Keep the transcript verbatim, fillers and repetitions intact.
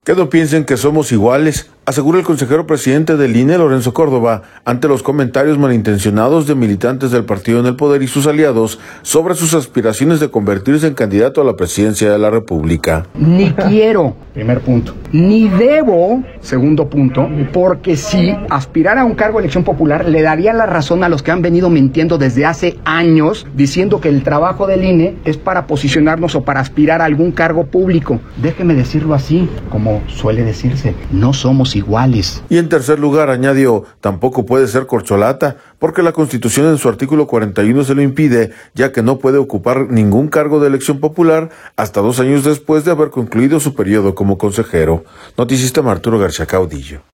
Que no piensen que somos iguales, asegura el consejero presidente del I N E, Lorenzo Córdoba, ante los comentarios malintencionados de militantes del partido en el poder y sus aliados sobre sus aspiraciones de convertirse en candidato a la presidencia de la República. Ni quiero, primer punto, ni debo, segundo punto, porque si aspirara a un cargo de elección popular le daría la razón a los que han venido mintiendo desde hace años, diciendo que el trabajo del I N E es para posicionarnos o para aspirar a algún cargo público. Déjeme decirlo así, como suele decirse, no somos iguales. Y en tercer lugar, añadió, tampoco puede ser corcholata, porque la Constitución en su artículo cuarenta y uno se lo impide, ya que no puede ocupar ningún cargo de elección popular hasta dos años después de haber concluido su periodo como consejero. Noticista Arturo García Caudillo.